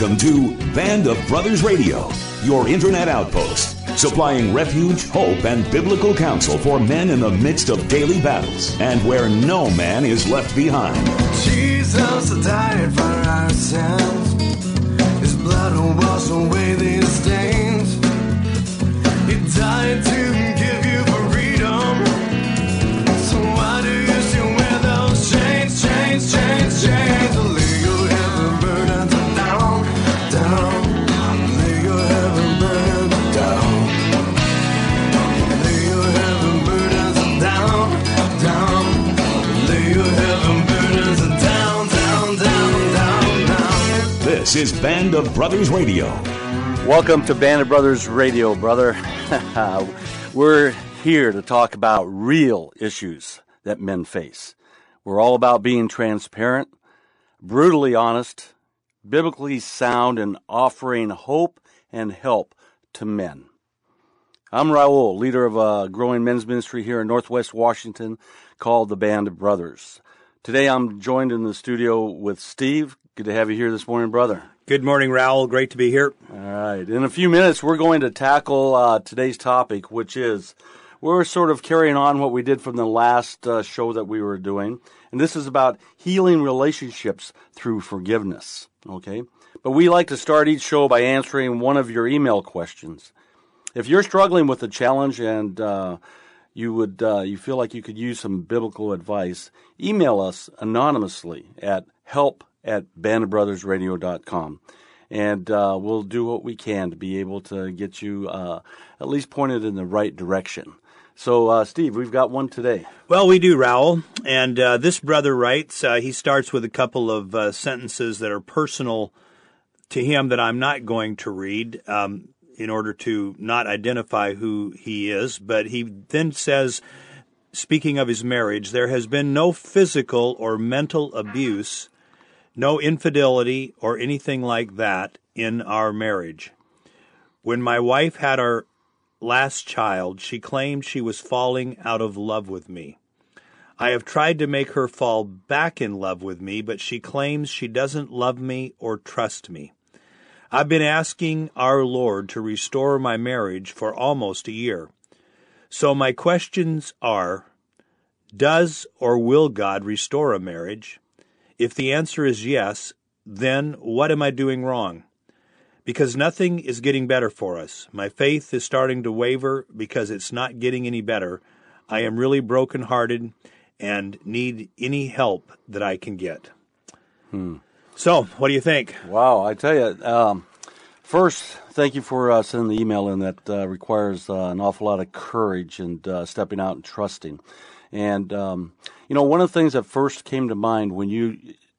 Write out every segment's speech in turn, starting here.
Welcome to Band of Brothers Radio, your internet outpost, supplying refuge, hope, and biblical counsel for men in the midst of daily battles and where no man is left behind. Jesus died for our sins. His blood will wash away these stains. He died to give you freedom. So why do you still wear those chains, chains, chains, chains? Lay your heavy burdens down, down. Lay your heavy burdens down. Lay your heavy burdens down, down. Lay your heavy burdens down, down, down, down, down. This is Band of Brothers Radio. Welcome to Band of Brothers Radio, brother. We're here to talk about real issues that men face. We're all about being transparent, brutally honest, biblically sound, and offering hope and help to men. I'm Raul, leader of a growing men's ministry here in Northwest Washington called the Band of Brothers. Today I'm joined in the studio with Steve. Good to have you here this morning, brother. Good morning, Raul. Great to be here. All right. In a few minutes, we're going to tackle today's topic, which is we're sort of carrying on what we did from the last show that we were doing. And this is about healing relationships through forgiveness. Okay? But we like to start each show by answering one of your email questions. If you're struggling with a challenge and you feel like you could use some biblical advice, email us anonymously at help@bandofbrothersradio.com. And we'll do what we can to be able to get you at least pointed in the right direction. So, Steve, we've got one today. Well, we do, Raul. And this brother writes, he starts with a couple of sentences that are personal to him that I'm not going to read in order to not identify who he is. But he then says, speaking of his marriage, there has been no physical or mental abuse, no infidelity or anything like that in our marriage. When my wife had our last child, she claimed she was falling out of love with me. I have tried to make her fall back in love with me, but she claims she doesn't love me or trust me. I've been asking our Lord to restore my marriage for almost a year. So my questions are, does or will God restore a marriage? If the answer is yes, then what am I doing wrong? Because nothing is getting better for us. My faith is starting to waver because it's not getting any better. I am really brokenhearted and need any help that I can get. So, what do you think? Wow, I tell you, first, thank you for sending the email in. That requires an awful lot of courage and stepping out and trusting. And, one of the things that first came to mind when you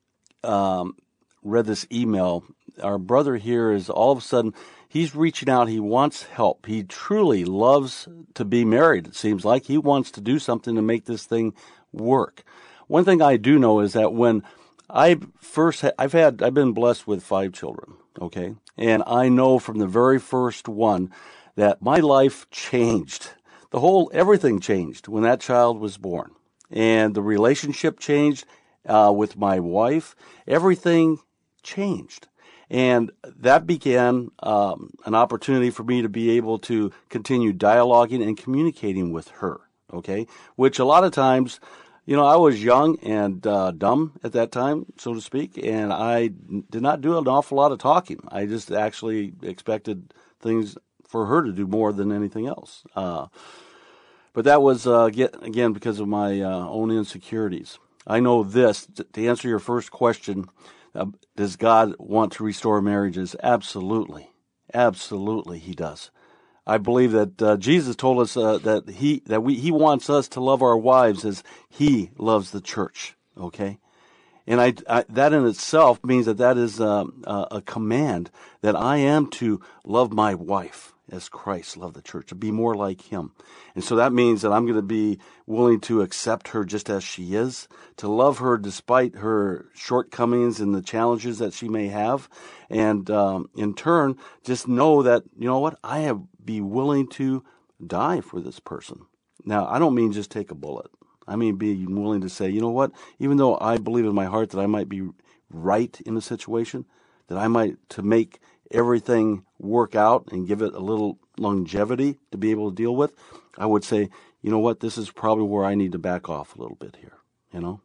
read this email, our brother here is all of a sudden, he's reaching out. He wants help. He truly loves to be married, it seems like. He wants to do something to make this thing work. One thing I do know is that when I've been blessed with 5 children, okay? And I know from the very first one that my life changed. Everything changed when that child was born. And the relationship changed with my wife. Everything changed. And that began an opportunity for me to be able to continue dialoguing and communicating with her, okay? Which a lot of times, I was young and dumb at that time, so to speak, and I did not do an awful lot of talking. I just actually expected things for her to do more than anything else. But that was, again, because of my own insecurities. I know this, to answer your first question, does God want to restore marriages? Absolutely. Absolutely, He does. I believe that Jesus told us that He wants us to love our wives as He loves the church, okay? And I that in itself means that is a command that I am to love my wife as Christ loved the church, to be more like Him. And so that means that I'm going to be willing to accept her just as she is, to love her despite her shortcomings and the challenges that she may have, and in turn, just know that, I be willing to die for this person. Now, I don't mean just take a bullet. I mean being willing to say, even though I believe in my heart that I might be right in the situation, that I might, to make everything work out and give it a little longevity to be able to deal with, I would say, you know what, this is probably where I need to back off a little bit here, you know?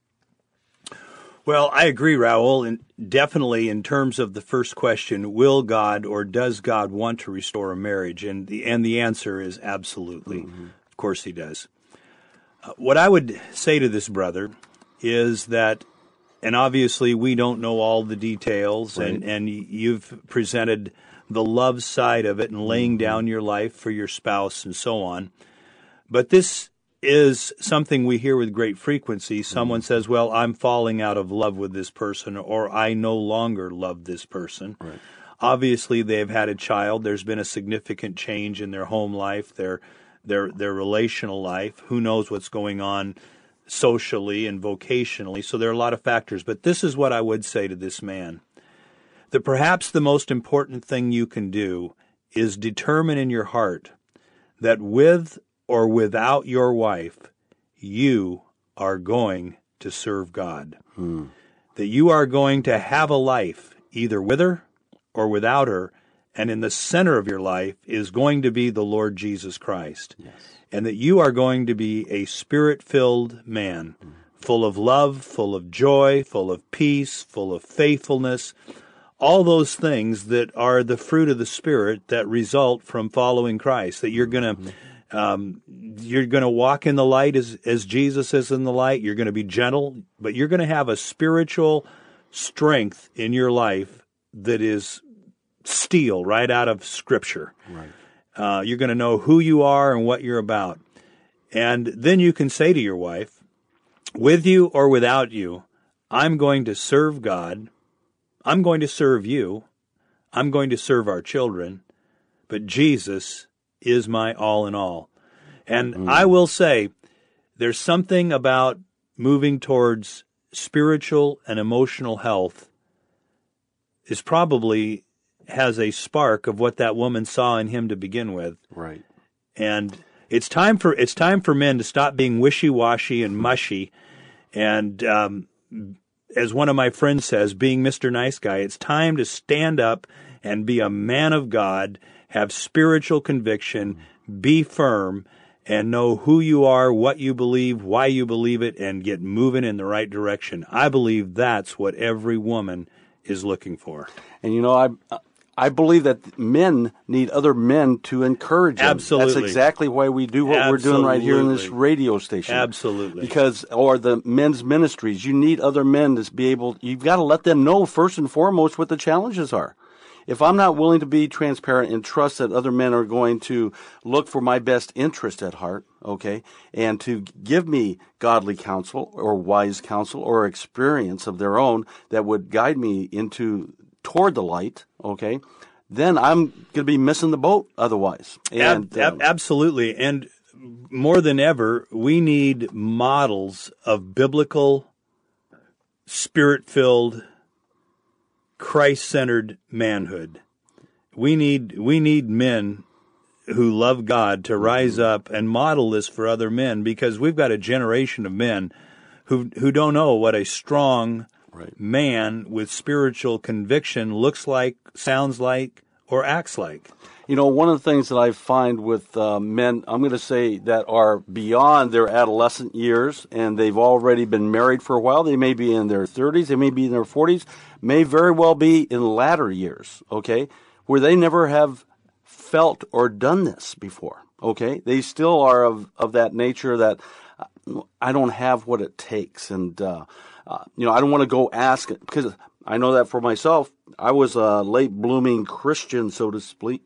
Well, I agree, Raul, and definitely in terms of the first question, will God or does God want to restore a marriage? And the answer is absolutely. Mm-hmm. Of course he does. What I would say to this brother is that, and obviously we don't know all the details, right, and you've presented the love side of it and laying down your life for your spouse and so on. But this is something we hear with great frequency. Someone says, well, I'm falling out of love with this person, or I no longer love this person. Right. Obviously, they've had a child. There's been a significant change in their home life, their relational life. Who knows what's going on socially and vocationally. So there are a lot of factors. But this is what I would say to this man, that perhaps the most important thing you can do is determine in your heart that with or without your wife, you are going to serve God. That you are going to have a life either with her or without her, and in the center of your life is going to be the Lord Jesus Christ. Yes. And that you are going to be a Spirit-filled man, full of love, full of joy, full of peace, full of faithfulness, all those things that are the fruit of the Spirit that result from following Christ, that you're going to walk in the light as Jesus is in the light. You're going to be gentle, but you're going to have a spiritual strength in your life that is steel right out of Scripture. Right. You're going to know who you are and what you're about. And then you can say to your wife, with you or without you, I'm going to serve God. I'm going to serve you. I'm going to serve our children. But Jesus is my all in all. And I will say, there's something about moving towards spiritual and emotional health is probably has a spark of what that woman saw in him to begin with. Right. And it's time for men to stop being wishy-washy and mushy. And as one of my friends says, being Mr. Nice Guy, it's time to stand up and be a man of God, have spiritual conviction, be firm, and know who you are, what you believe, why you believe it, and get moving in the right direction. I believe that's what every woman is looking for. And you know, I believe that men need other men to encourage them. Absolutely. That's exactly why we do what we're doing right here in this radio station. Absolutely. Or the men's ministries. You need other men to be able, you've got to let them know first and foremost what the challenges are. If I'm not willing to be transparent and trust that other men are going to look for my best interest at heart, okay, and to give me godly counsel or wise counsel or experience of their own that would guide me toward the light, okay, then I'm going to be missing the boat otherwise. And, absolutely. And more than ever, we need models of biblical, Spirit-filled, Christ-centered manhood. We need men who love God to rise up and model this for other men, because we've got a generation of men who don't know what a strong man with spiritual conviction looks like, sounds like, or acts like. You know, one of the things that I find with men, I'm going to say, that are beyond their adolescent years and they've already been married for a while, they may be in their 30s, they may be in their 40s, may very well be in latter years, okay, where they never have felt or done this before, okay? They still are of that nature that I don't have what it takes, and, I don't want to go ask it, because I know that for myself. I was a late blooming Christian, so to speak,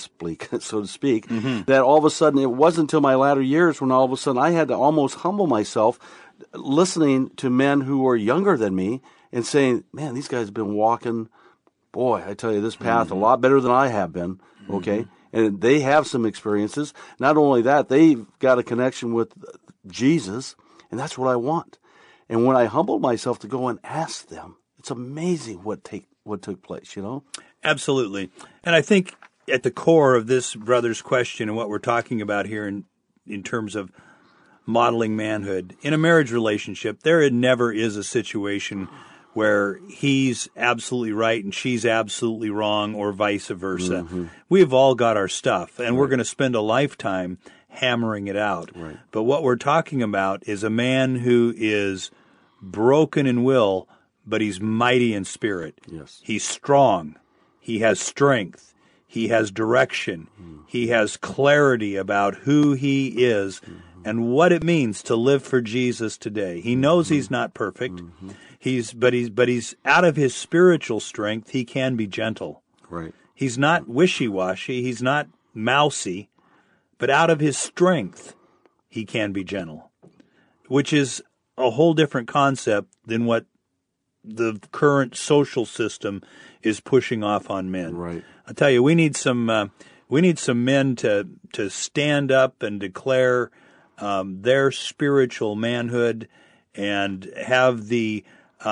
mm-hmm. that all of a sudden, it wasn't until my latter years when all of a sudden I had to almost humble myself listening to men who were younger than me and saying, man, these guys have been walking, boy, I tell you, this path mm-hmm. a lot better than I have been, okay? Mm-hmm. And they have some experiences. Not only that, they've got a connection with Jesus, and that's what I want. And when I humbled myself to go and ask them, it's amazing what took place, you know? Absolutely. And I think at the core of this brother's question and what we're talking about here in terms of modeling manhood, in a marriage relationship, there never is a situation where he's absolutely right and she's absolutely wrong, or vice versa. We've all got our stuff, and we're going to spend a lifetime hammering it out. Right. But what we're talking about is a man who is broken in will, but he's mighty in spirit. Yes. He's strong. He has strength. He has direction. He has clarity about who he is and what it means to live for Jesus today. He knows he's not perfect. But he's out of his spiritual strength. He can be gentle. Right. He's not wishy-washy. He's not mousy. But out of his strength, he can be gentle, which is a whole different concept than what the current social system is pushing off on men. Right. I tell you, we need some men to stand up and declare their spiritual manhood and have the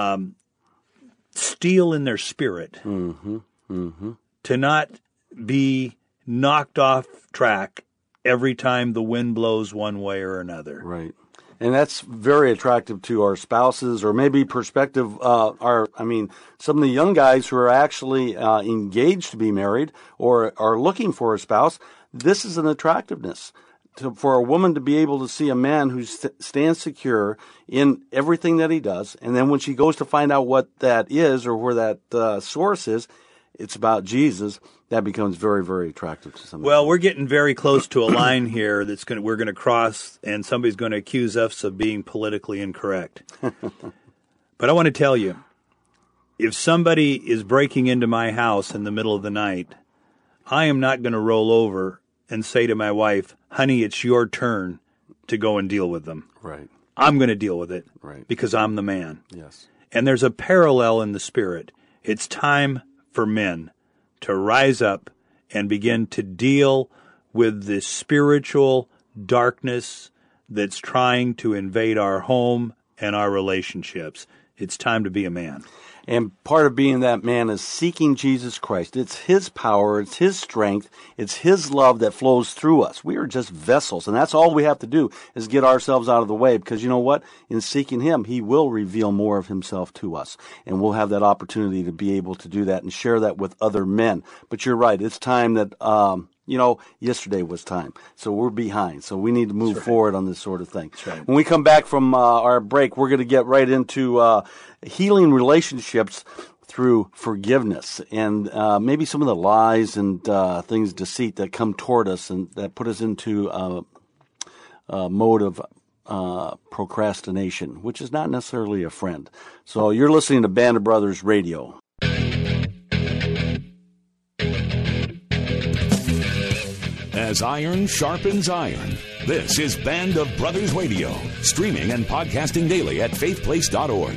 steel in their spirit to not be knocked off track every time the wind blows one way or another. Right. And that's very attractive to our spouses, or maybe perspective, some of the young guys who are actually engaged to be married or are looking for a spouse. This is an attractiveness for a woman to be able to see a man who stands secure in everything that he does. And then when she goes to find out what that is or where that source is, it's about Jesus. That becomes very, very attractive to somebody. Well, we're getting very close to a line here we're going to cross, and somebody's going to accuse us of being politically incorrect. But I want to tell you, if somebody is breaking into my house in the middle of the night, I am not going to roll over and say to my wife, honey, it's your turn to go and deal with them. Right. I'm going to deal with it. Right. Because I'm the man. Yes. And there's a parallel in the spirit. It's time for men to rise up and begin to deal with the spiritual darkness that's trying to invade our home and our relationships. It's time to be a man. And part of being that man is seeking Jesus Christ. It's his power, it's his strength, it's his love that flows through us. We are just vessels, and that's all we have to do is get ourselves out of the way, because you know what? In seeking him, he will reveal more of himself to us, and we'll have that opportunity to be able to do that and share that with other men. But you're right, it's time that, yesterday was time, so we're behind, so we need to move forward on this sort of thing. Right. When we come back from our break, we're going to get right into healing relationships through forgiveness, and maybe some of the lies and things, deceit that come toward us and that put us into a mode of procrastination, which is not necessarily a friend. So you're listening to Band of Brothers Radio. As iron sharpens iron, this is Band of Brothers Radio, streaming and podcasting daily at faithplace.org.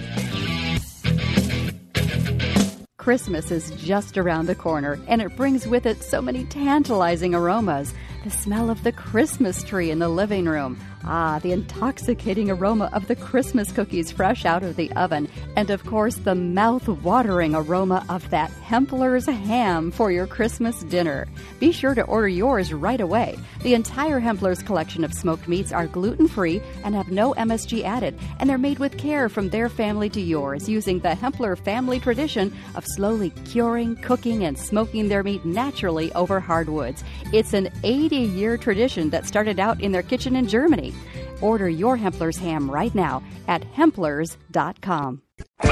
Christmas is just around the corner, and it brings with it so many tantalizing aromas. The smell of the Christmas tree in the living room. The intoxicating aroma of the Christmas cookies fresh out of the oven. And of course, the mouth-watering aroma of that Hempler's ham for your Christmas dinner. Be sure to order yours right away. The entire Hempler's collection of smoked meats are gluten-free and have no MSG added. And they're made with care from their family to yours, using the Hempler family tradition of slowly curing, cooking, and smoking their meat naturally over hardwoods. It's an 80-year tradition that started out in their kitchen in Germany. Order your Hempler's ham right now at Hemplers.com.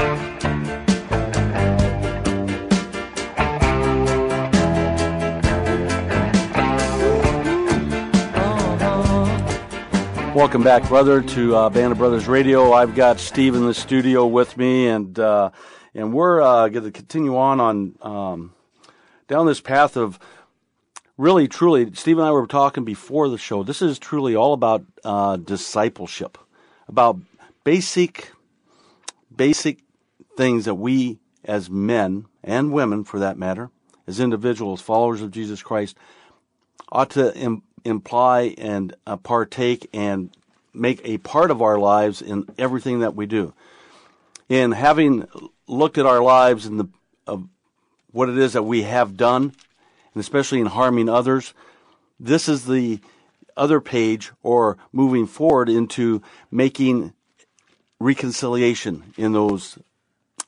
Welcome back, brother, to Band of Brothers Radio. I've got Steve in the studio with me, and we're going to continue on down this path of really, truly. Steve and I were talking before the show. This is truly all about discipleship, about basic things that we as men and women, for that matter, as individuals, followers of Jesus Christ, ought to imply and partake and make a part of our lives in everything that we do. In having looked at our lives and what it is that we have done, and especially in harming others, this is the other page, or moving forward into making reconciliation in those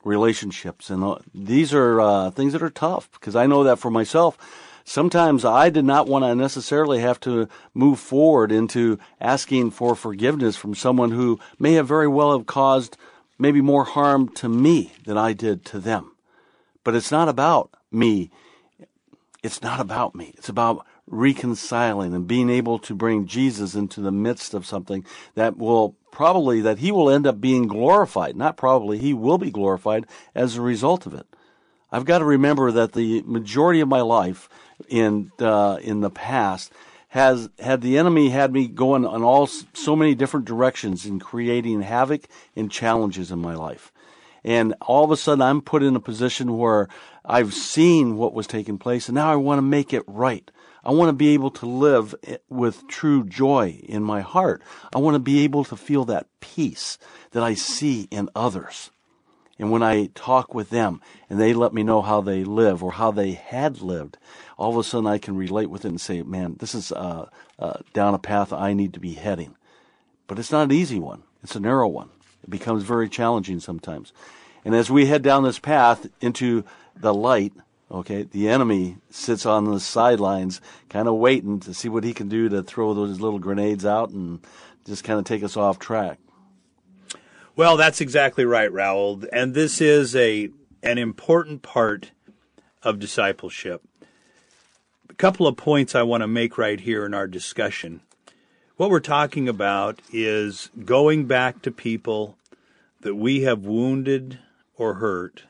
relationships. And these are things that are tough, because I know that for myself. Sometimes I did not want to necessarily have to move forward into asking for forgiveness from someone who may have very well have caused maybe more harm to me than I did to them. But it's not about me. It's not about me. It's about reconciling and being able to bring Jesus into the midst of something that he will end up being glorified. Not probably, he will be glorified as a result of it. I've got to remember that the majority of my life in the past had the enemy had me going on so many different directions in creating havoc and challenges in my life. And all of a sudden I'm put in a position where I've seen what was taking place, and now I want to make it right. I want to be able to live with true joy in my heart. I want to be able to feel that peace that I see in others. And when I talk with them and they let me know how they live or how they had lived, all of a sudden I can relate with it and say, man, this is down a path I need to be heading. But it's not an easy one. It's a narrow one. It becomes very challenging sometimes. And as we head down this path into the light, okay, the enemy sits on the sidelines kind of waiting to see what he can do to throw those little grenades out and just kind of take us off track. Well, that's exactly right, Raul. And this is an important part of discipleship. A couple of points I want to make right here in our discussion. What we're talking about is going back to people that we have wounded or hurt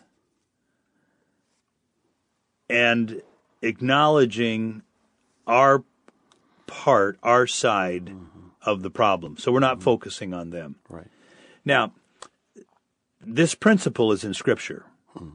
and acknowledging our part, our side of the problem. So we're not focusing on them. Right. Now, this principle is in Scripture.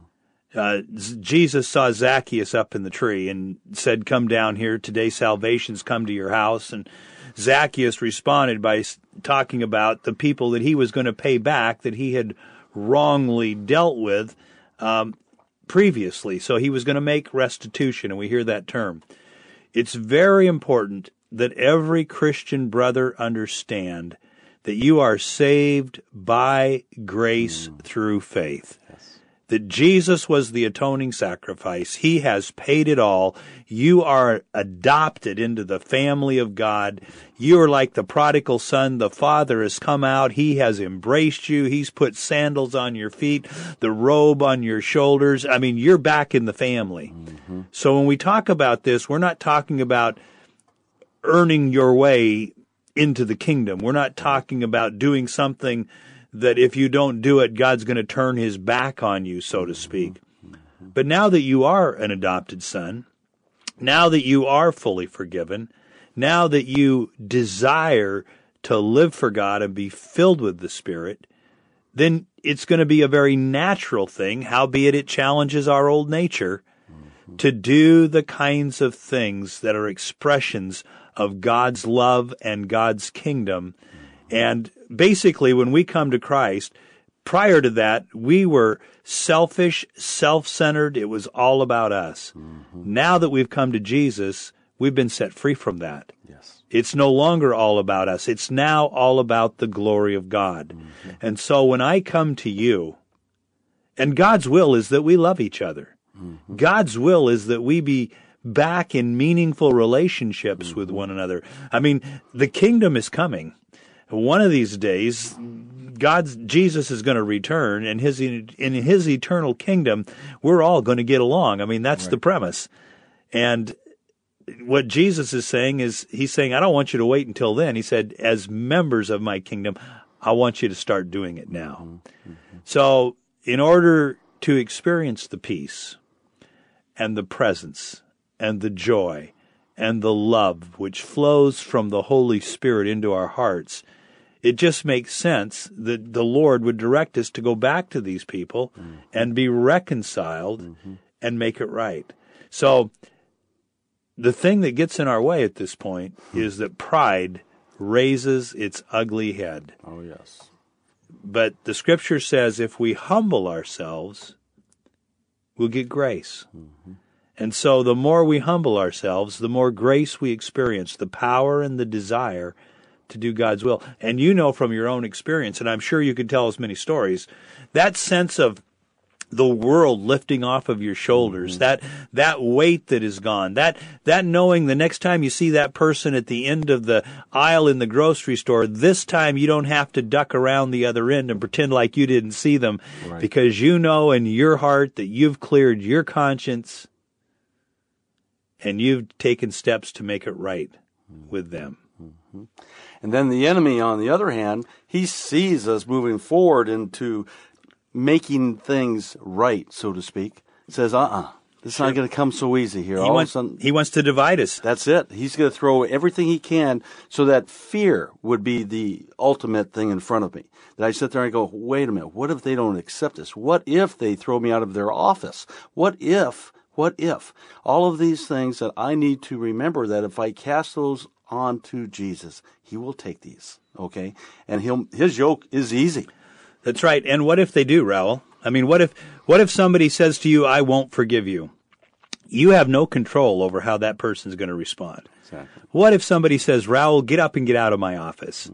Jesus saw Zacchaeus up in the tree and said, "Come down here. Today salvation's come to your house." And Zacchaeus responded by talking about the people that he was going to pay back that he had wrongly dealt with previously. So he was going to make restitution, and we hear that term. It's very important that every Christian brother understand that you are saved by grace through faith. Yes. That Jesus was the atoning sacrifice. He has paid it all. You are adopted into the family of God. You are like the prodigal son. The Father has come out. He has embraced you. He's put sandals on your feet, the robe on your shoulders. I mean, you're back in the family. Mm-hmm. So when we talk about this, we're not talking about earning your way into the kingdom. We're not talking about doing something that if you don't do it, God's going to turn his back on you, so to speak. But now that you are an adopted son, now that you are fully forgiven, now that you desire to live for God and be filled with the Spirit, then it's going to be a very natural thing, howbeit it challenges our old nature, to do the kinds of things that are expressions of God's love and God's kingdom. And basically, when we come to Christ, prior to that, we were selfish, self-centered. It was all about us. Mm-hmm. Now that we've come to Jesus, we've been set free from that. Yes. It's no longer all about us. It's now all about the glory of God. Mm-hmm. And so when I come to you, and God's will is that we love each other. Mm-hmm. God's will is that we be back in meaningful relationships with one another. I mean, the kingdom is coming. One of these days, Jesus is going to return, and in his eternal kingdom, we're all going to get along. I mean, that's right. The premise. And what Jesus is saying is, he's saying, I don't want you to wait until then. He said, as members of my kingdom, I want you to start doing it now. Mm-hmm. So in order to experience the peace and the presence and the joy and the love which flows from the Holy Spirit into our hearts, it just makes sense that the Lord would direct us to go back to these people and be reconciled and make it right. So the thing that gets in our way at this point is that pride raises its ugly head. Oh, yes. But the Scripture says if we humble ourselves, we'll get grace. Mm-hmm. And so the more we humble ourselves, the more grace we experience, the power and the desire to do God's will. And you know from your own experience, and I'm sure you could tell us many stories, that sense of the world lifting off of your shoulders, that weight that is gone, that knowing the next time you see that person at the end of the aisle in the grocery store, this time you don't have to duck around the other end and pretend like you didn't see them, because you know in your heart that you've cleared your conscience and you've taken steps to make it right with them. And then the enemy, on the other hand, he sees us moving forward into making things right, so to speak. Says, it's not going to come so easy here. He wants to divide us. That's it. He's going to throw everything he can so that fear would be the ultimate thing in front of me. That I sit there and go, wait a minute, what if they don't accept this? What if they throw me out of their office? What if? All of these things that I need to remember, that if I cast those onto Jesus, he will take these, okay? And his yoke is easy. That's right. And what if they do, Raul? I mean, what if somebody says to you, I won't forgive you? You have no control over how that person's going to respond. Exactly. What if somebody says, Raul, get up and get out of my office?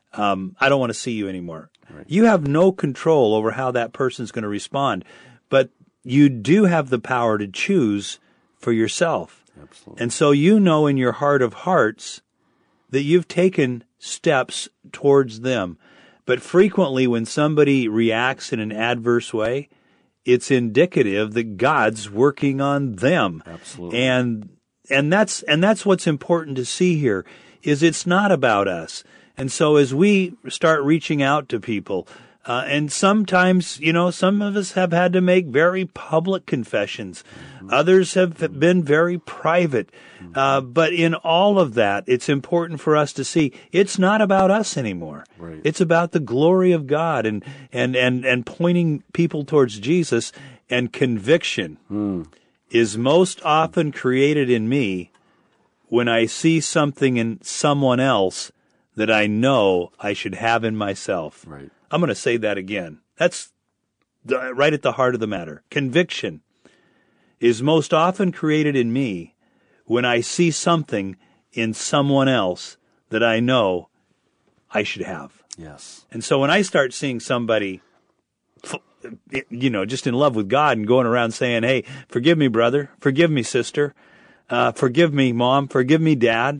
I don't want to see you anymore. Right. You have no control over how that person's going to respond, but you do have the power to choose for yourself. Absolutely. And so you know in your heart of hearts that you've taken steps towards them. But frequently when somebody reacts in an adverse way, it's indicative that God's working on them. Absolutely. And that's what's important to see here, is it's not about us. And so as we start reaching out to people, and sometimes, some of us have had to make very public confessions. Others have been very private. But in all of that, it's important for us to see it's not about us anymore. Right. It's about the glory of God and pointing people towards Jesus. And conviction is most often created in me when I see something in someone else that I know I should have in myself. Right. I'm going to say that again. That's right at the heart of the matter. Conviction is most often created in me when I see something in someone else that I know I should have. Yes. And so when I start seeing somebody, just in love with God and going around saying, hey, forgive me, brother, forgive me, sister, forgive me, mom, forgive me, dad,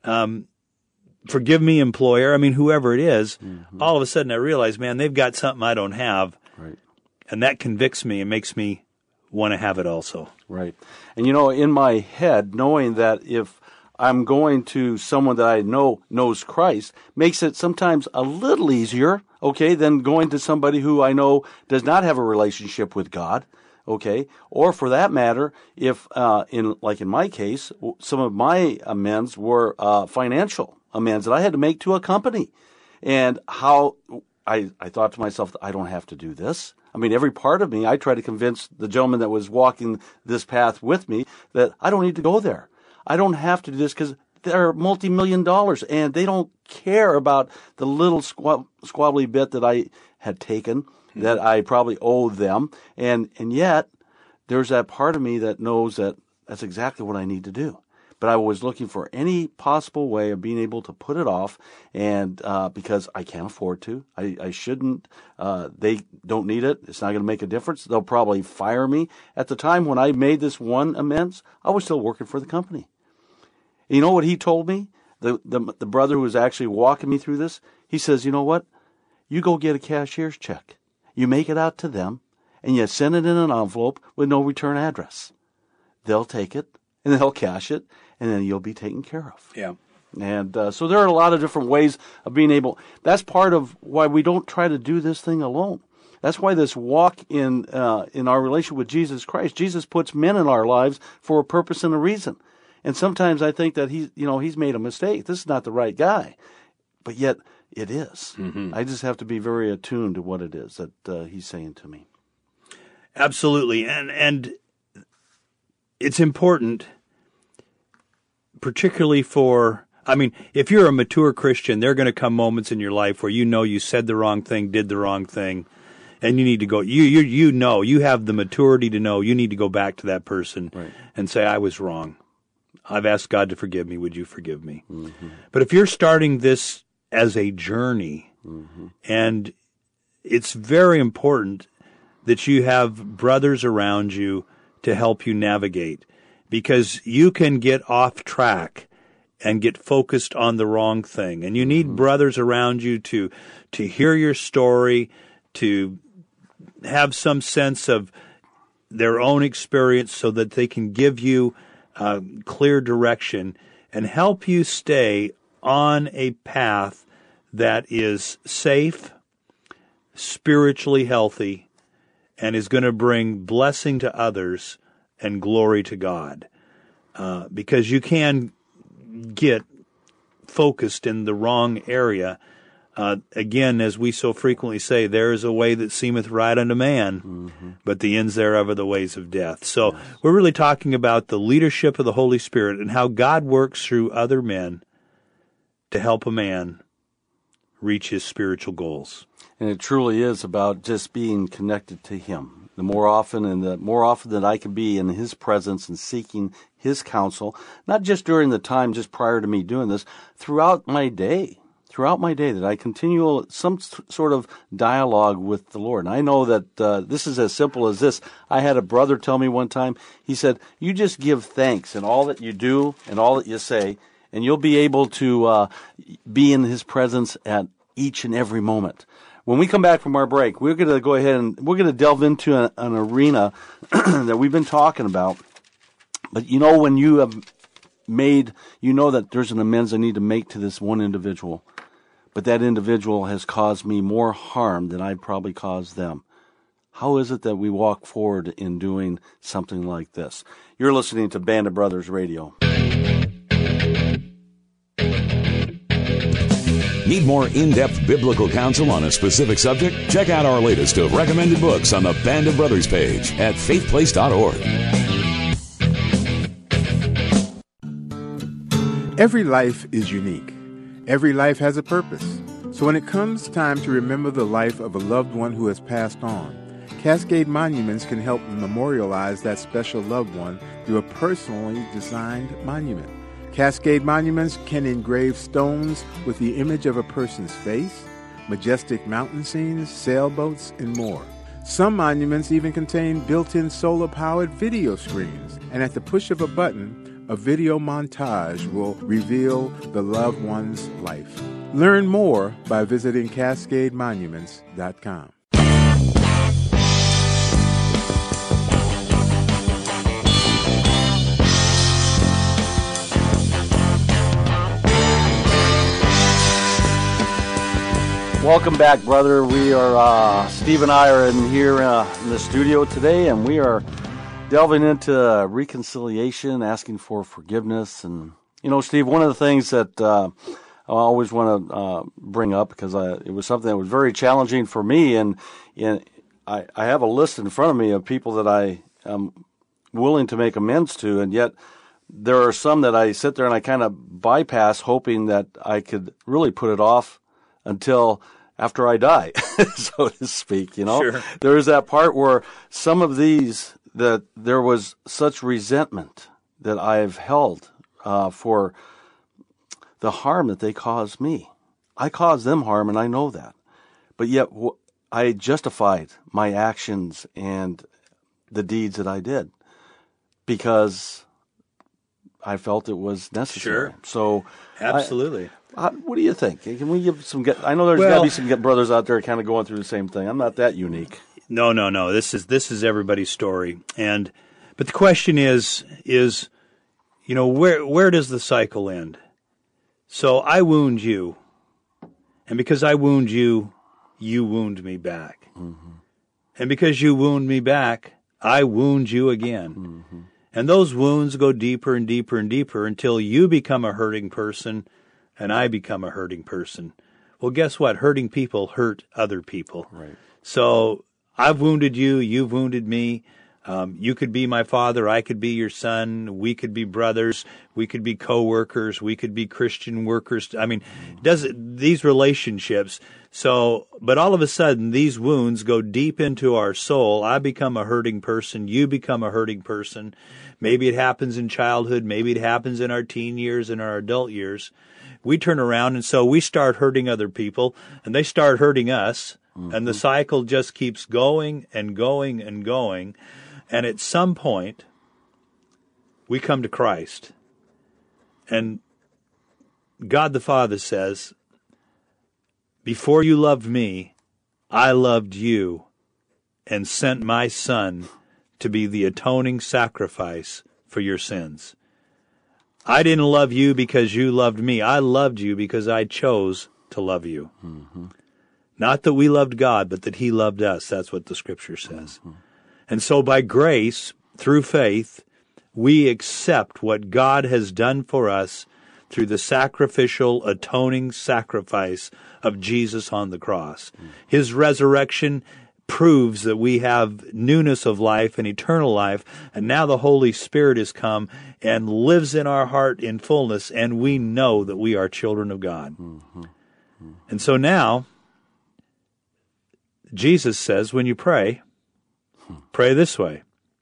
forgive me, employer, whoever it is, all of a sudden I realize, man, they've got something I don't have. Right. And that convicts me and makes me want to have it also. Right. And, in my head, knowing that if I'm going to someone that I know knows Christ, makes it sometimes a little easier, okay, than going to somebody who I know does not have a relationship with God. Okay, or for that matter, if in my case, some of my amends were financial amends that I had to make to a company, and how I thought to myself, I don't have to do this. Every part of me, I tried to convince the gentleman that was walking this path with me that I don't need to go there. I don't have to do this because they're multi-million dollars, and they don't care about the little squabbly bit that I had taken, that I probably owe them. And yet, there's that part of me that knows that that's exactly what I need to do. But I was looking for any possible way of being able to put it off, and because I can't afford to. I shouldn't. They don't need it. It's not going to make a difference. They'll probably fire me. At the time when I made this one amends, I was still working for the company. You know what he told me? The brother who was actually walking me through this, he says, you know what? You go get a cashier's check. You make it out to them, and you send it in an envelope with no return address. They'll take it, and they'll cash it, and then you'll be taken care of. Yeah. And so there are a lot of different ways of being able. That's part of why we don't try to do this thing alone. That's why this walk in our relationship with Jesus Christ. Jesus puts men in our lives for a purpose and a reason. And sometimes I think that he's made a mistake. This is not the right guy, but yet it is. Mm-hmm. I just have to be very attuned to what it is that he's saying to me. Absolutely, and it's important, particularly if you're a mature Christian, there are going to come moments in your life where you said the wrong thing, did the wrong thing, and you need to go. You have the maturity to know you need to go back to that person and say, I was wrong. I've asked God to forgive me. Would you forgive me? Mm-hmm. But if you're starting this as a journey, and it's very important that you have brothers around you to help you navigate, because you can get off track and get focused on the wrong thing. And you need brothers around you to hear your story, to have some sense of their own experience so that they can give you clear direction and help you stay on a path that is safe, spiritually healthy, and is going to bring blessing to others and glory to God. Because you can get focused in the wrong area. Again, as we so frequently say, there is a way that seemeth right unto man, but the ends thereof are the ways of death. So we're really talking about the leadership of the Holy Spirit and how God works through other men to help a man reach his spiritual goals. And it truly is about just being connected to Him. The more often that I can be in His presence and seeking His counsel, not just during the time just prior to me doing this, throughout my day, that I continue some sort of dialogue with the Lord. And I know that this is as simple as this. I had a brother tell me one time, he said, you just give thanks in all that you do and all that you say, and you'll be able to be in His presence at each and every moment. When we come back from our break, we're going to go ahead and we're going to delve into an arena that we've been talking about. But you know, when you have that there's an amends I need to make to this one individual, but that individual has caused me more harm than I probably caused them. How is it that we walk forward in doing something like this? You're listening to Band of Brothers Radio. Need more in-depth biblical counsel on a specific subject? Check out our latest of recommended books on the Band of Brothers page at faithplace.org. Every life is unique. Every life has a purpose. So when it comes time to remember the life of a loved one who has passed on, Cascade Monuments can help memorialize that special loved one through a personally designed monument. Cascade Monuments can engrave stones with the image of a person's face, majestic mountain scenes, sailboats, and more. Some monuments even contain built-in solar-powered video screens, and at the push of a button, a video montage will reveal the loved one's life. Learn more by visiting CascadeMonuments.com. Welcome back, brother. We are, Steve and I are here in the studio today, and we are delving into reconciliation, asking for forgiveness. And, you know, Steve, one of the things that I always want to bring up, because it was something that was very challenging for me, and I have a list in front of me of people that I am willing to make amends to, and yet there are some that I sit there and I kind of bypass, hoping that I could really put it off until after I die, so to speak, you know. Sure. There is that part where some of these, that there was such resentment that I've held for the harm that they caused me. I caused them harm, and I know that. But yet I justified my actions and the deeds that I did because I felt it was necessary. Sure. So absolutely. What do you think? Can we give some? I know there's got to be some brothers out there kind of going through the same thing. I'm not that unique. No. This is everybody's story, but the question is, you know, where does the cycle end? So I wound you, and because I wound you, you wound me back, and because you wound me back, I wound you again, and those wounds go deeper and deeper and deeper until you become a hurting person. And I become a hurting person. Well, guess what? Hurting people hurt other people. Right. So I've wounded you. You've wounded me. You could be my father. I could be your son. We could be brothers. We could be co-workers. We could be Christian workers. I mean, these relationships. So, but all of a sudden, these wounds go deep into our soul. I become a hurting person. You become a hurting person. Maybe it happens in childhood. Maybe it happens in our teen years and our adult years. We turn around, and so we start hurting other people, and they start hurting us, And the cycle just keeps going and going and going. And at some point, we come to Christ. And God the Father says, before you loved me, I loved you and sent my Son to be the atoning sacrifice for your sins. I didn't love you because you loved me. I loved you because I chose to love you. Not that we loved God, but that he loved us. That's what the Scripture says. And so by grace, through faith, we accept what God has done for us through the sacrificial, atoning sacrifice of Jesus on the cross. His resurrection proves that we have newness of life and eternal life, and now the Holy Spirit has come and lives in our heart in fullness, and we know that we are children of God. And so now, Jesus says, when you pray, pray this way.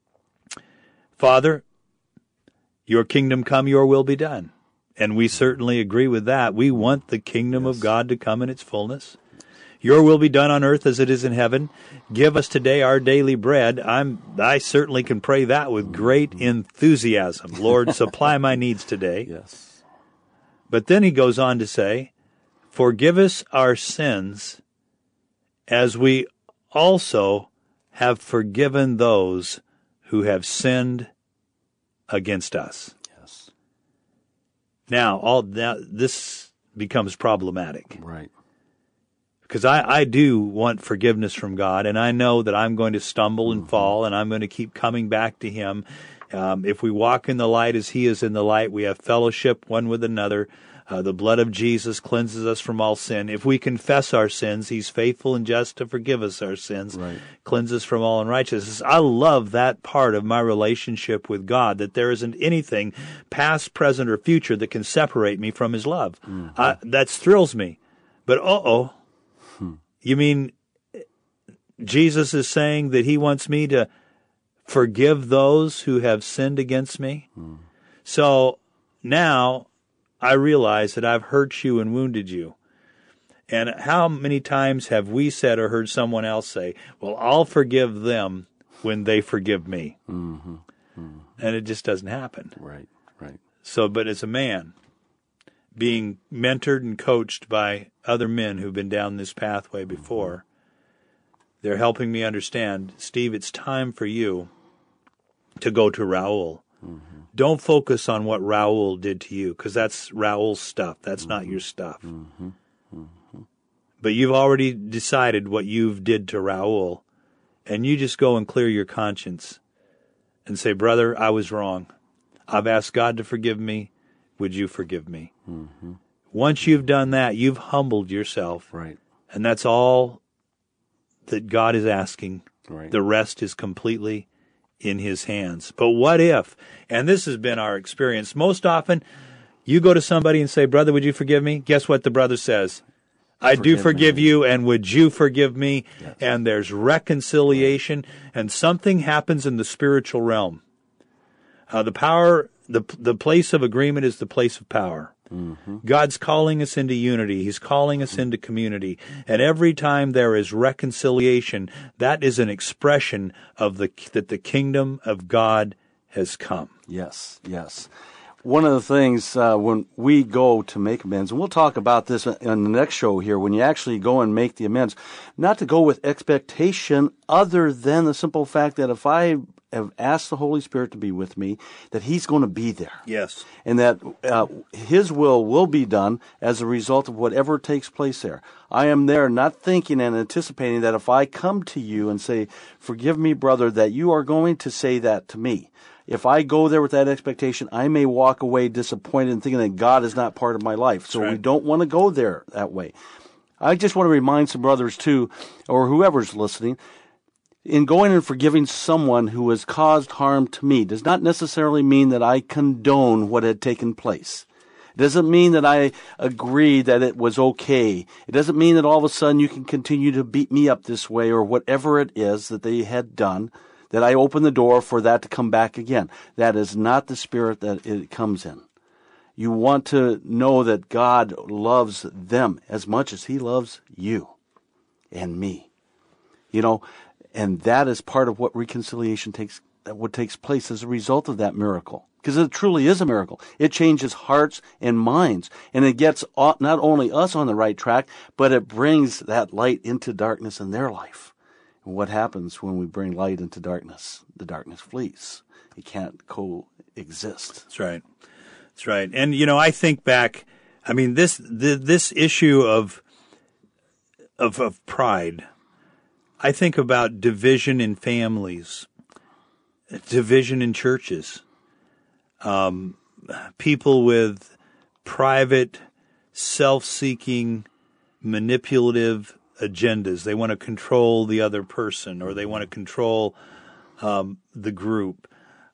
Father, your kingdom come, your will be done. And we certainly agree with that. We want the kingdom of God to come in its fullness. Your will be done on earth as it is in heaven. Give us today our daily bread. I certainly can pray that with great enthusiasm. Lord, supply my needs today. Yes. But then he goes on to say, forgive us our sins as we also have forgiven those who have sinned against us. Yes. Now, this becomes problematic. Right. Because I do want forgiveness from God, and I know that I'm going to stumble and fall, and I'm going to keep coming back to him. If we walk in the light as he is in the light, we have fellowship one with another. The blood of Jesus cleanses us from all sin. If we confess our sins, he's faithful and just to forgive us our sins, cleanse us from all unrighteousness. I love that part of my relationship with God, that there isn't anything past, present, or future that can separate me from his love. That thrills me. But you mean Jesus is saying that he wants me to forgive those who have sinned against me? So now I realize that I've hurt you and wounded you. And how many times have we said or heard someone else say, well, I'll forgive them when they forgive me? And it just doesn't happen. Right. So, but as a man, being mentored and coached by other men who've been down this pathway before, they're helping me understand, Steve, it's time for you to go to Raul. Don't focus on what Raul did to you, because that's Raul's stuff. That's not your stuff. But you've already decided what you've did to Raul, and you just go and clear your conscience and say, brother, I was wrong. I've asked God to forgive me. Would you forgive me? Once you've done that, you've humbled yourself. Right. And that's all that God is asking. Right. The rest is completely in his hands. But what if, and this has been our experience, most often you go to somebody and say, brother, would you forgive me? Guess what the brother says? I do forgive you, and would you forgive me? Yes. And there's reconciliation, and something happens in the spiritual realm. The place of agreement is the place of power. God's calling us into unity. He's calling us into community. And every time there is reconciliation, that is an expression of that the kingdom of God has come. Yes. One of the things when we go to make amends, and we'll talk about this in the next show here, when you actually go and make the amends, not to go with expectation other than the simple fact that if I have asked the Holy Spirit to be with me, that he's going to be there. Yes. And that his will be done as a result of whatever takes place there. I am there not thinking and anticipating that if I come to you and say, forgive me, brother, that you are going to say that to me. If I go there with that expectation, I may walk away disappointed and thinking that God is not part of my life. So we don't want to go there that way. I just want to remind some brothers too, or whoever's listening, in going and forgiving someone who has caused harm to me does not necessarily mean that I condone what had taken place. It doesn't mean that I agree that it was okay. It doesn't mean that all of a sudden you can continue to beat me up this way or whatever it is that they had done, that I open the door for that to come back again. That is not the spirit that it comes in. You want to know that God loves them as much as he loves you. and me. And that is part of what reconciliation takes place as a result of that miracle. Because it truly is a miracle. It changes hearts and minds. And it gets not only us on the right track, but it brings that light into darkness in their life. And what happens when we bring light into darkness? The darkness flees. It can't coexist. That's right. That's right. And, I think back, this issue of pride, I think about division in families, division in churches, people with private, self-seeking, manipulative agendas. They want to control the other person, or they want to control the group.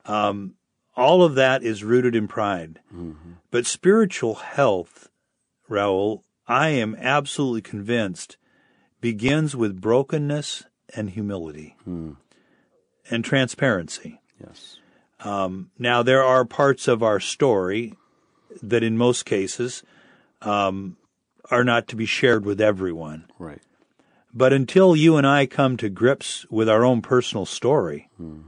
All of that is rooted in pride. Mm-hmm. But spiritual health, Raul, I am absolutely convinced, begins with brokenness and humility and transparency. Yes. Now, there are parts of our story that in most cases are not to be shared with everyone. Right. But until you and I come to grips with our own personal story,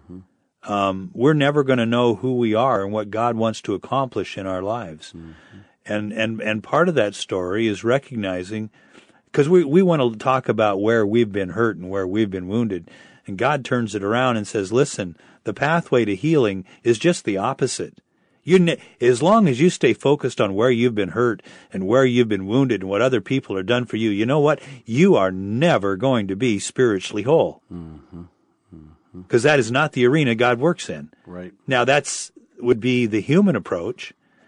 we're never going to know who we are and what God wants to accomplish in our lives. Mm-hmm. And part of that story is recognizing, because we want to talk about where we've been hurt and where we've been wounded, and God turns it around and says, listen, the pathway to healing is just the opposite. As long as you stay focused on where you've been hurt and where you've been wounded and what other people are done for you, you know what? You are never going to be spiritually whole. Because that is not the arena God works in. Right. Now, would be the human approach,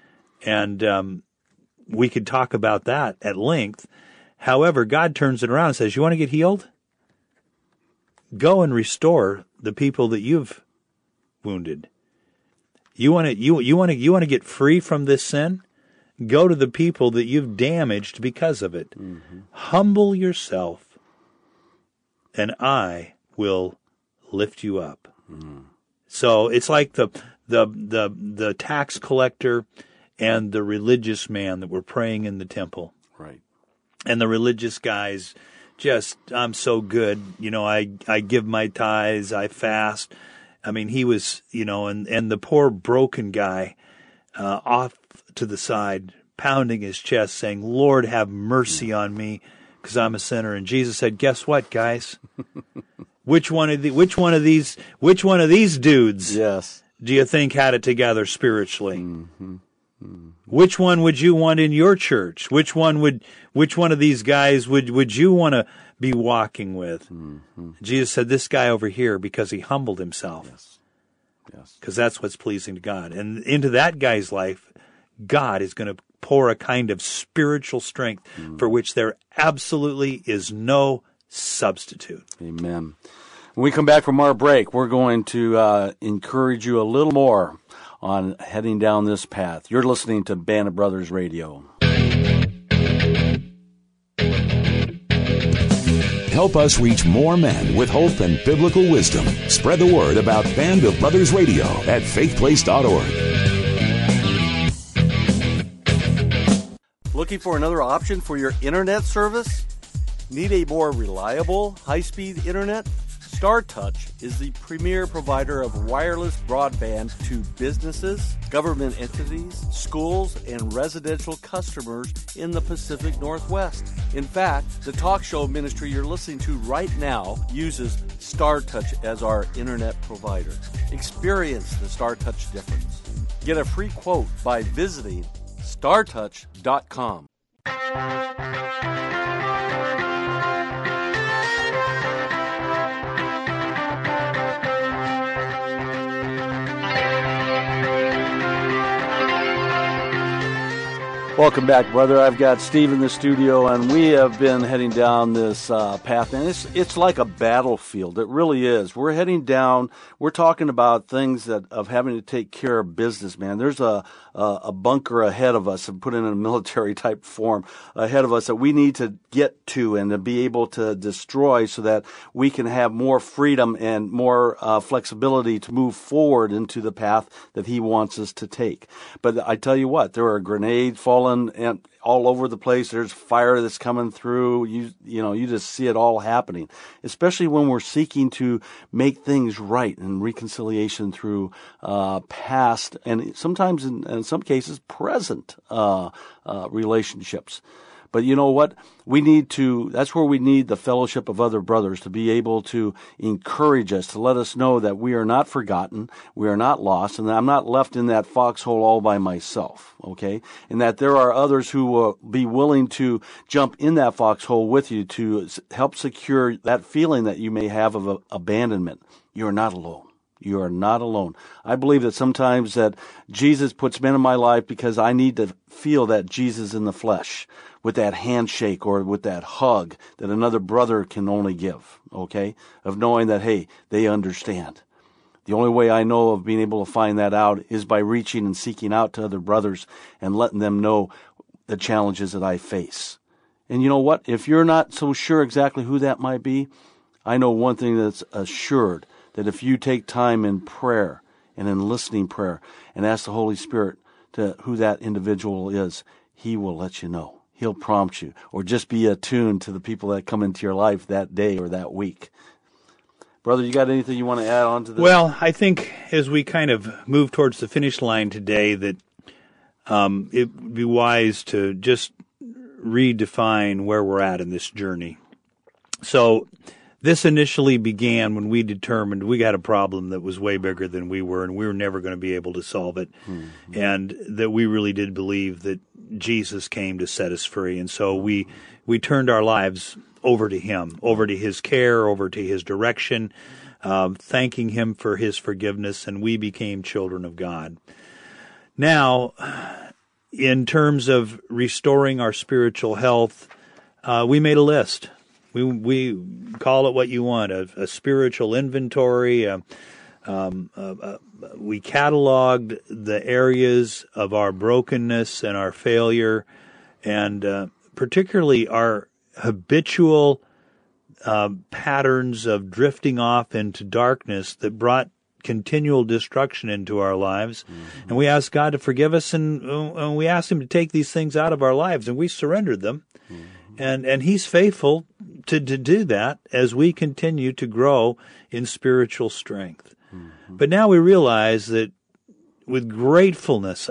and we could talk about that at length. However, God turns it around and says, you want to get healed? Go and restore the people that you've wounded. You want to get free from this sin? Go to the people that you've damaged because of it. Mm-hmm. Humble yourself, and I will lift you up. Mm. So it's like the tax collector and the religious man that were praying in the temple. Right. And the religious guys I'm so good. I give my tithes, I fast. He was, and the poor broken guy off to the side, pounding his chest, saying, Lord, have mercy on me, because I'm a sinner. And Jesus said, guess what, guys? Which one of these dudes yes. do you think had it together spiritually? Mm-hmm. Mm-hmm. Which one would you want in your church? Which one of these guys would you want to be walking with? Mm-hmm. Jesus said, this guy over here, because he humbled himself. Yes. Because that's what's pleasing to God. And into that guy's life, God is going to pour a kind of spiritual strength for which there absolutely is no substitute. Amen. When we come back from our break, we're going to encourage you a little more on heading down this path. You're listening to Band of Brothers Radio. Help us reach more men with hope and biblical wisdom. Spread the word about Band of Brothers Radio at faithplace.org. Looking for another option for your internet service? Need a more reliable, high-speed internet? StarTouch is the premier provider of wireless broadband to businesses, government entities, schools, and residential customers in the Pacific Northwest. In fact, the talk show ministry you're listening to right now uses StarTouch as our internet provider. Experience the StarTouch difference. Get a free quote by visiting StarTouch.com. Welcome back, brother. I've got Steve in the studio, and we have been heading down this path, and it's like a battlefield. It really is. We're heading down. We're talking about things of having to take care of business, man. There's a bunker ahead of us, and put in a military type form ahead of us that we need to get to and to be able to destroy, so that we can have more freedom and more flexibility to move forward into the path that He wants us to take. But I tell you what, there are grenades falling fallen and all over the place. There's fire that's coming through. You just see it all happening, especially when we're seeking to make things right and reconciliation through past and sometimes in some cases present relationships. But you know what? That's where we need the fellowship of other brothers to be able to encourage us, to let us know that we are not forgotten, we are not lost, and that I'm not left in that foxhole all by myself, okay? And that there are others who will be willing to jump in that foxhole with you to help secure that feeling that you may have of abandonment. You're not alone. You are not alone. I believe that sometimes that Jesus puts men in my life because I need to feel that Jesus in the flesh, with that handshake or with that hug that another brother can only give, okay? Of knowing that, hey, they understand. The only way I know of being able to find that out is by reaching and seeking out to other brothers and letting them know the challenges that I face. And you know what? If you're not so sure exactly who that might be, I know one thing that's assured, that if you take time in prayer and in listening prayer and ask the Holy Spirit to who that individual is, He will let you know. He'll prompt you, or just be attuned to the people that come into your life that day or that week. Brother, you got anything you want to add on to this? Well, I think as we kind of move towards the finish line today, that it would be wise to just redefine where we're at in this journey. So this initially began when we determined we got a problem that was way bigger than we were, and we were never going to be able to solve it, and that we really did believe that Jesus came to set us free. And so we turned our lives over to Him, over to His care, over to His direction, thanking Him for His forgiveness, and we became children of God. Now, in terms of restoring our spiritual health, we made a list. We call it what you want, a spiritual inventory. We cataloged the areas of our brokenness and our failure, and particularly our habitual patterns of drifting off into darkness that brought continual destruction into our lives. Mm-hmm. And we asked God to forgive us, and we asked Him to take these things out of our lives, and we surrendered them. Mm-hmm. And He's faithful to do that as we continue to grow in spiritual strength. Mm-hmm. But now we realize that with gratefulness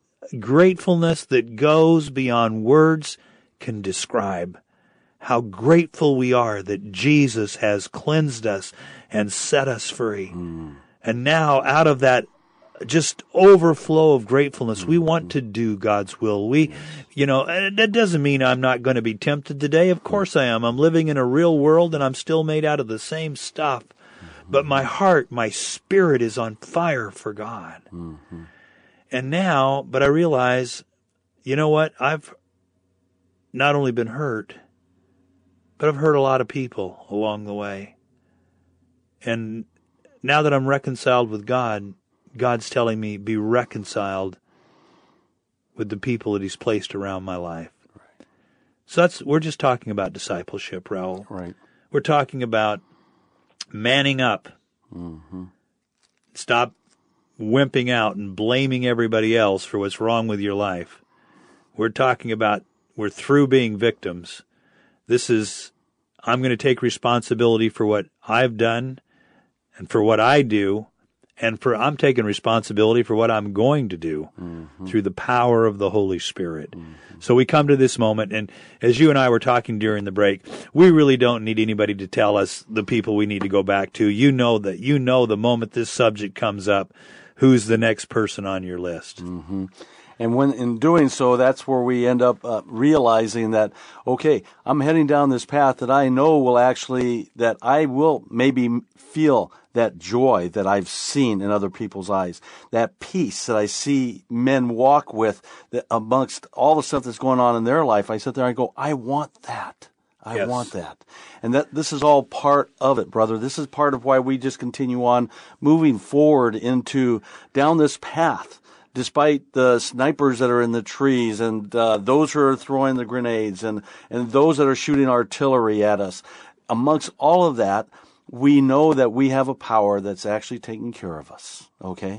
that goes beyond words can describe, how grateful we are that Jesus has cleansed us and set us free. Mm. And now out of that just overflow of gratefulness, we want to do God's will. That doesn't mean I'm not going to be tempted today. Of course I am. I'm living in a real world, and I'm still made out of the same stuff. But my heart, my spirit is on fire for God. Mm-hmm. And now, but I realize, you know what? I've not only been hurt, but I've hurt a lot of people along the way. And now that I'm reconciled with God, God's telling me, be reconciled with the people that He's placed around my life. Right. So we're just talking about discipleship, Raul. Right. We're talking about manning up. Mm-hmm. Stop wimping out and blaming everybody else for what's wrong with your life. We're talking about we're through being victims. This is, I'm going to take responsibility for what I've done and for what I do, and I'm taking responsibility for what I'm going to do through the power of the Holy Spirit. Mm-hmm. So we come to this moment, and as you and I were talking during the break, we really don't need anybody to tell us the people we need to go back to. You know the moment this subject comes up, who's the next person on your list. Mm-hmm. And when in doing so, that's where we end up realizing that, okay, I'm heading down this path that I know that I will maybe feel that joy that I've seen in other people's eyes, that peace that I see men walk with that amongst all the stuff that's going on in their life. I sit there and I go, I want that. I want that. And that this is all part of it, brother. This is part of why we just continue on moving forward down this path. Despite the snipers that are in the trees and those who are throwing the grenades and those that are shooting artillery at us, amongst all of that, we know that we have a power that's actually taking care of us, okay?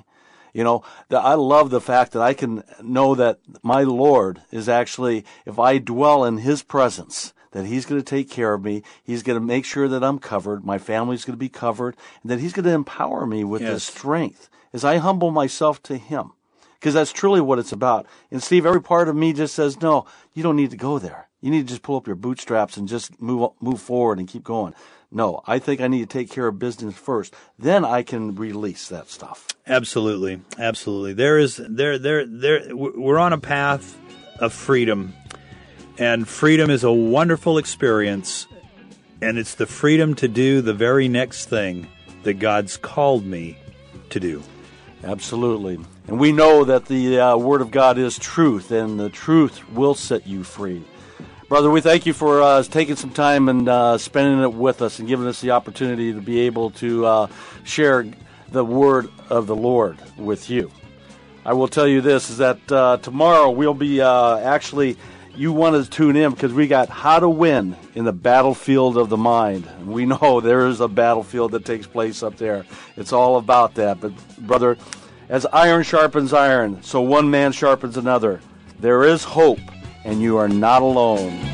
I love the fact that I can know that my Lord is actually, if I dwell in His presence, that He's going to take care of me. He's going to make sure that I'm covered. My family's going to be covered. And that He's going to empower me with the strength as I humble myself to Him. Because that's truly what it's about. And Steve, every part of me just says, no, you don't need to go there. You need to just pull up your bootstraps and just move forward and keep going. No, I think I need to take care of business first. Then I can release that stuff. Absolutely. Absolutely. We're on a path of freedom. And freedom is a wonderful experience, and it's the freedom to do the very next thing that God's called me to do. Absolutely. And we know that the Word of God is truth, and the truth will set you free. Brother, we thank you for taking some time and spending it with us and giving us the opportunity to be able to share the Word of the Lord with you. I will tell you this, is that tomorrow we'll be you want to tune in because we got How to Win in the Battlefield of the Mind. And we know there is a battlefield that takes place up there. It's all about that. But, brother, as iron sharpens iron, so one man sharpens another. There is hope, and you are not alone.